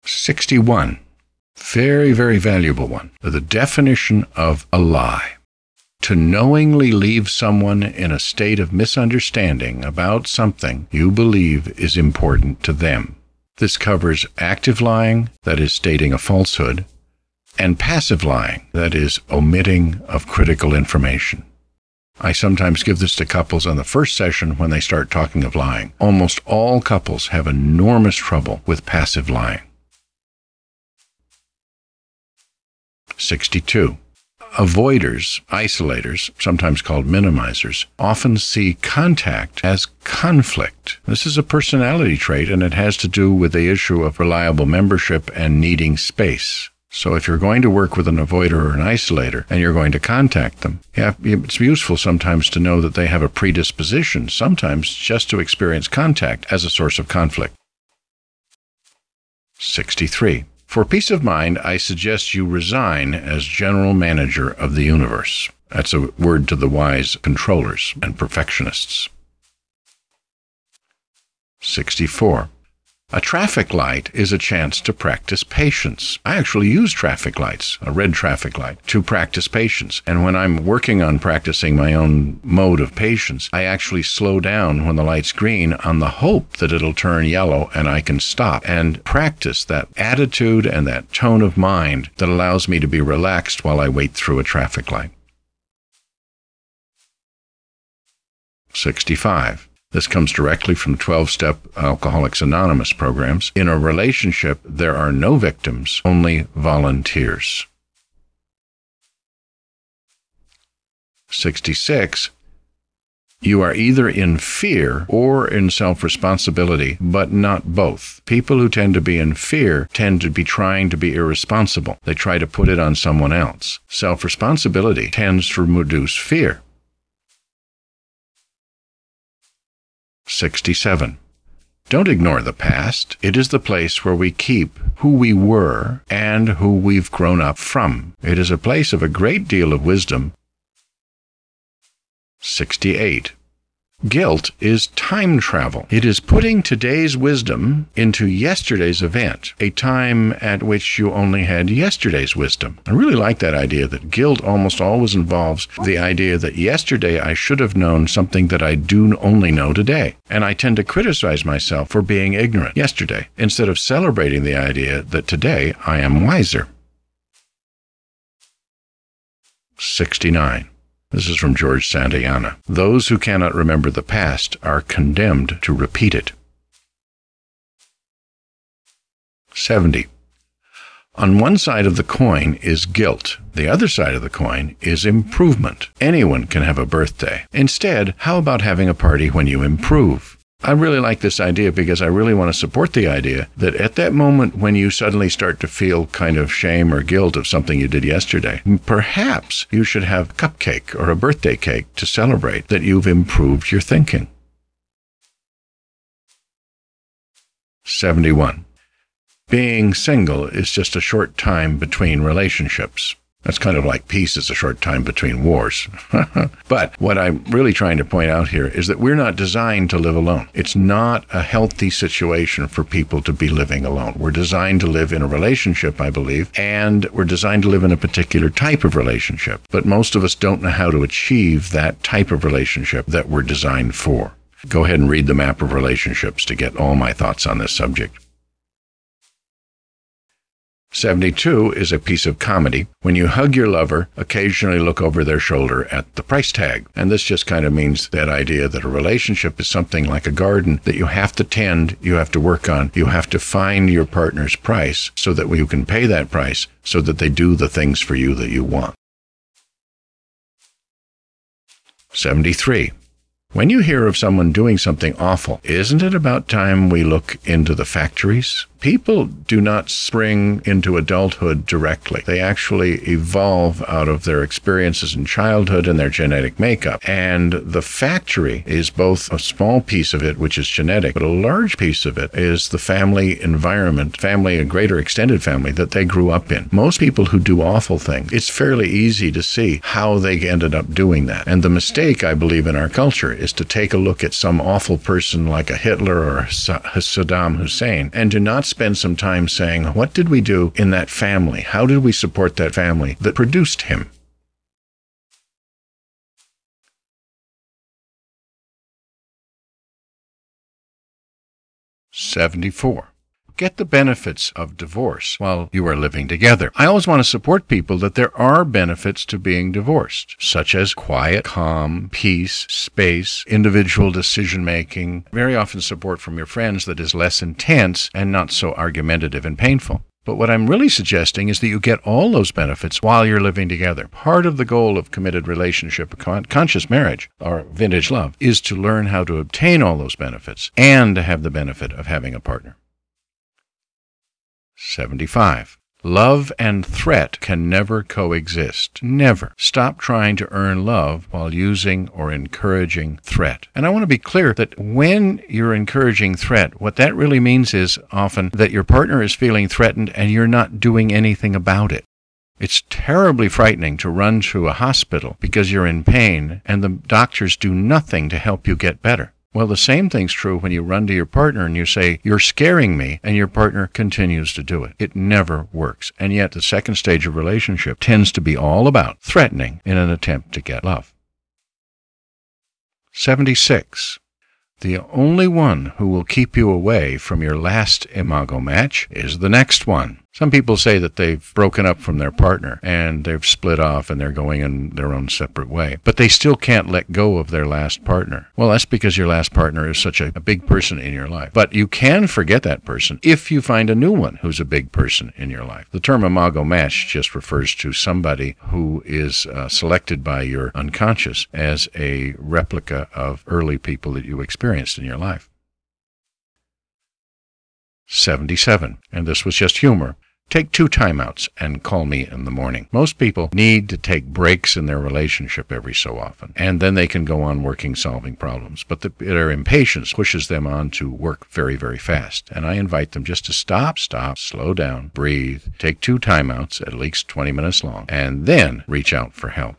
61. Very, very valuable one. The definition of a lie. To knowingly leave someone in a state of misunderstanding about something you believe is important to them. This covers active lying, that is stating a falsehood, and passive lying, that is omitting of critical information. I sometimes give this to couples on the first session when they start talking of lying. Almost all couples have enormous trouble with passive lying. 62. Avoiders, isolators, sometimes called minimizers, often see contact as conflict. This is a personality trait, and it has to do with the issue of reliable membership and needing space. So if you're going to work with an avoider or an isolator and you're going to contact them, it's useful sometimes to know that they have a predisposition, sometimes just to experience contact as a source of conflict. 63. For peace of mind, I suggest you resign as general manager of the universe. That's a word to the wise controllers and perfectionists. 64. A traffic light is a chance to practice patience. I actually use traffic lights, a red traffic light, to practice patience. And when I'm working on practicing my own mode of patience, I actually slow down when the light's green on the hope that it'll turn yellow and I can stop and practice that attitude and that tone of mind that allows me to be relaxed while I wait through a traffic light. 65. This comes directly from 12-step Alcoholics Anonymous programs. In a relationship, there are no victims, only volunteers. 66. You are either in fear or in self-responsibility, but not both. People who tend to be in fear tend to be trying to be irresponsible. They try to put it on someone else. Self-responsibility tends to reduce fear. 67. Don't ignore the past. It is the place where we keep who we were and who we've grown up from. It is a place of a great deal of wisdom. 68. Guilt is time travel. It is putting today's wisdom into yesterday's event, a time at which you only had yesterday's wisdom. I really like that idea that guilt almost always involves the idea that yesterday I should have known something that I do only know today. And I tend to criticize myself for being ignorant yesterday, instead of celebrating the idea that today I am wiser. 69. This is from George Santayana. Those who cannot remember the past are condemned to repeat it. 70. On one side of the coin is guilt. The other side of the coin is improvement. Anyone can have a birthday. Instead, how about having a party when you improve? I really like this idea because I really want to support the idea that at that moment when you suddenly start to feel kind of shame or guilt of something you did yesterday, perhaps you should have a cupcake or a birthday cake to celebrate that you've improved your thinking. 71. Being single is just a short time between relationships. That's kind of like peace is a short time between wars. But what I'm really trying to point out here is that we're not designed to live alone. It's not a healthy situation for people to be living alone. We're designed to live in a relationship, I believe, and we're designed to live in a particular type of relationship. But most of us don't know how to achieve that type of relationship that we're designed for. Go ahead and read the map of relationships to get all my thoughts on this subject. 72 is a piece of comedy. When you hug your lover, occasionally look over their shoulder at the price tag. And this just kind of means that idea that a relationship is something like a garden that you have to tend, you have to work on, you have to find your partner's price so that you can pay that price so that they do the things for you that you want. 73. When you hear of someone doing something awful, isn't it about time we look into the factories? People do not spring into adulthood directly. They actually evolve out of their experiences in childhood and their genetic makeup. And the factory is both a small piece of it, which is genetic, but a large piece of it is the family environment, a greater extended family that they grew up in. Most people who do awful things, it's fairly easy to see how they ended up doing that. And the mistake, I believe, in our culture is to take a look at some awful person like a Hitler or a Saddam Hussein and to not spend some time saying, what did we do in that family? How did we support that family that produced him? '74. Get the benefits of divorce while you are living together. I always want to support people that there are benefits to being divorced, such as quiet, calm, peace, space, individual decision-making, very often support from your friends that is less intense and not so argumentative and painful. But what I'm really suggesting is that you get all those benefits while you're living together. Part of the goal of committed relationship, conscious marriage, or vintage love, is to learn how to obtain all those benefits and to have the benefit of having a partner. 75. Love and threat can never coexist. Never. Stop trying to earn love while using or encouraging threat. And I want to be clear that when you're encouraging threat, what that really means is often that your partner is feeling threatened and you're not doing anything about it. It's terribly frightening to run to a hospital because you're in pain and the doctors do nothing to help you get better. Well, the same thing's true when you run to your partner and you say, you're scaring me, and your partner continues to do it. It never works. And yet the second stage of relationship tends to be all about threatening in an attempt to get love. 76. The only one who will keep you away from your last imago match is the next one. Some people say that they've broken up from their partner and they've split off and they're going in their own separate way, but they still can't let go of their last partner. Well, that's because your last partner is such a big person in your life. But you can forget that person if you find a new one who's a big person in your life. The term imago match just refers to somebody who is selected by your unconscious as a replica of early people that you experienced in your life. 77. And this was just humor. Take 2 timeouts and call me in the morning. Most people need to take breaks in their relationship every so often, and then they can go on working, solving problems. But their impatience pushes them on to work very, very fast. And I invite them just to stop, slow down, breathe, take 2 timeouts, at least 20 minutes long, and then reach out for help.